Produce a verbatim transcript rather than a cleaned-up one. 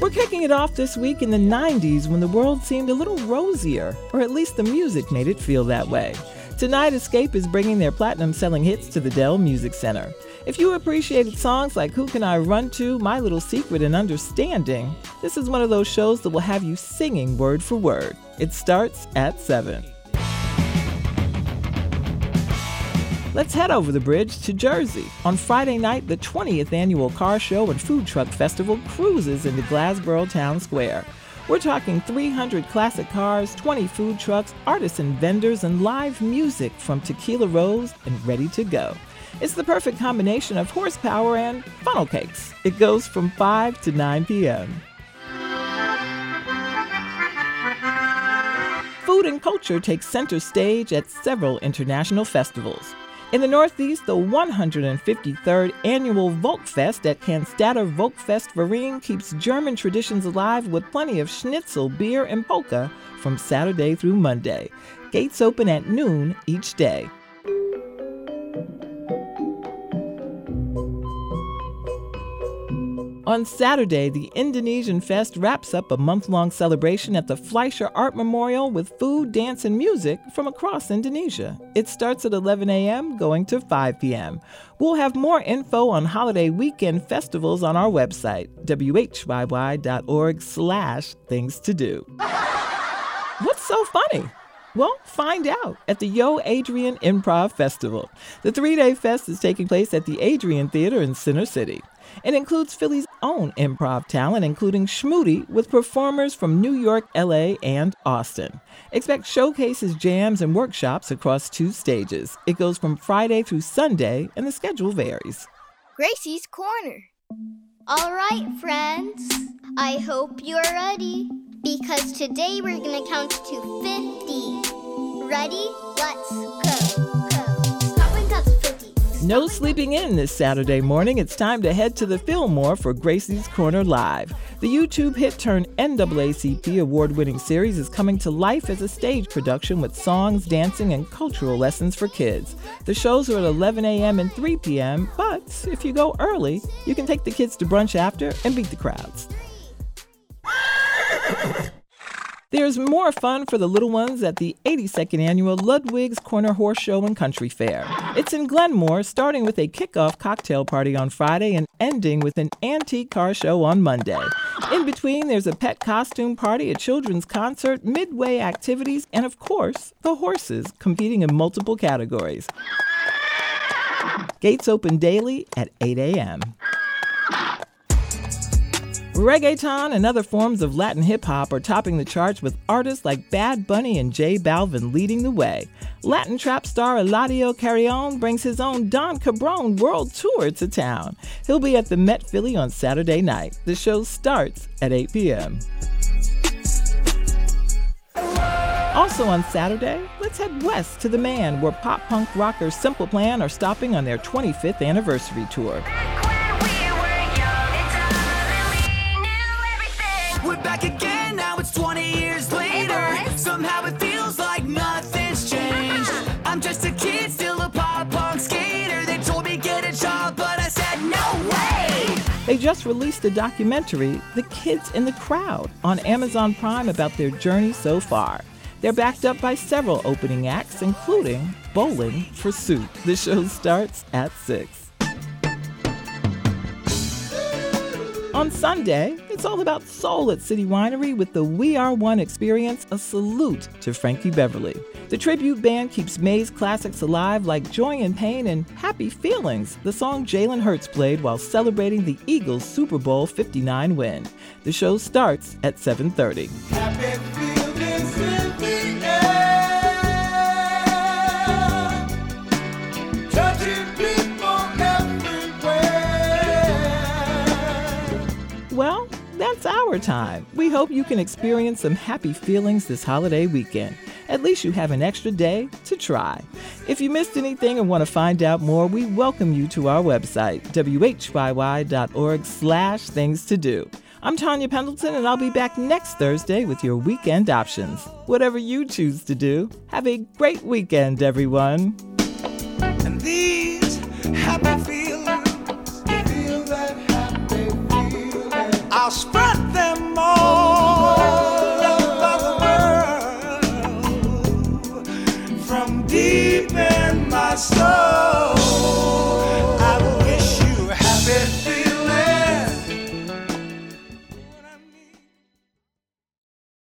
We're kicking it off this week in the nineties when the world seemed a little rosier, or at least the music made it feel that way. Tonight, Escape is bringing their platinum-selling hits to the Dell Music Center. If you appreciated songs like Who Can I Run To, My Little Secret, and Understanding, this is one of those shows that will have you singing word for word. It starts at seven. Let's head over the bridge to Jersey. On Friday night, the twentieth Annual Car Show and Food Truck Festival cruises into Glassboro Town Square. We're talking three hundred classic cars, twenty food trucks, artisan vendors, and live music from Tequila Rose and Ready to Go. It's the perfect combination of horsepower and funnel cakes. It goes from five to nine p.m. Food and culture takes center stage at several international festivals. In the Northeast, the one hundred fifty-third Annual Volkfest at Cannstatter Volkfest Verein keeps German traditions alive with plenty of schnitzel, beer, and polka from Saturday through Monday. Gates open at noon each day. On Saturday, the Indonesian Fest wraps up a month-long celebration at the Fleischer Art Memorial with food, dance, and music from across Indonesia. It starts at eleven a.m., going to five p.m. We'll have more info on holiday weekend festivals on our website, w h y y dot org slash things to do. What's so funny? Well, find out at the Yo Adrian Improv Festival. The three-day fest is taking place at the Adrian Theater in Center City. It includes Philly's own improv talent, including Schmoody, with performers from New York, L A, and Austin. Expect showcases, jams, and workshops across two stages. It goes from Friday through Sunday, and the schedule varies. Gracie's Corner. All right, friends. I hope you're ready, because today we're going to count to fifty. Ready? Let's go. No sleeping in this Saturday morning. It's time to head to the Fillmore for Gracie's Corner Live. The YouTube hit turned N double A C P award-winning series is coming to life as a stage production with songs, dancing, and cultural lessons for kids. The shows are at eleven a.m. and three p.m., but if you go early, you can take the kids to brunch after and beat the crowds. There's more fun for the little ones at the eighty-second Annual Ludwig's Corner Horse Show and Country Fair. It's in Glenmore, starting with a kickoff cocktail party on Friday and ending with an antique car show on Monday. In between, there's a pet costume party, a children's concert, midway activities, and of course, the horses competing in multiple categories. Gates open daily at eight a.m. Reggaeton and other forms of Latin hip-hop are topping the charts with artists like Bad Bunny and J Balvin leading the way. Latin trap star Eladio Carrion brings his own Don Cabron World Tour to town. He'll be at the Met Philly on Saturday night. The show starts at eight p.m. Also on Saturday, let's head west to the Man, where pop-punk rockers Simple Plan are stopping on their twenty-fifth anniversary tour. Back again, now it's twenty years later. Somehow it feels like nothing's changed. I'm just a kid, still a pop-punk skater. They told me get a job, but I said no way. They just released a documentary, The Kids in the Crowd, on Amazon Prime about their journey so far. They're backed up by several opening acts, including Bowling for Soup. The show starts at six. On Sunday, it's all about soul at City Winery with the We Are One experience, a salute to Frankie Beverly. The tribute band keeps May's classics alive like Joy and Pain and Happy Feelings, the song Jalen Hurts played while celebrating the Eagles' Super Bowl fifty-nine win. The show starts at seven thirty. Happy feelings in the air, touching people everywhere. Well, that's our time. We hope you can experience some happy feelings this holiday weekend. At least you have an extra day to try. If you missed anything and want to find out more, we welcome you to our website, w h y y dot org slash things to do. I'm Tanya Pendleton, and I'll be back next Thursday with your weekend options. Whatever you choose to do, have a great weekend, everyone. And these happy feelings, feel that happy feeling, I'll spread them deep in my soul.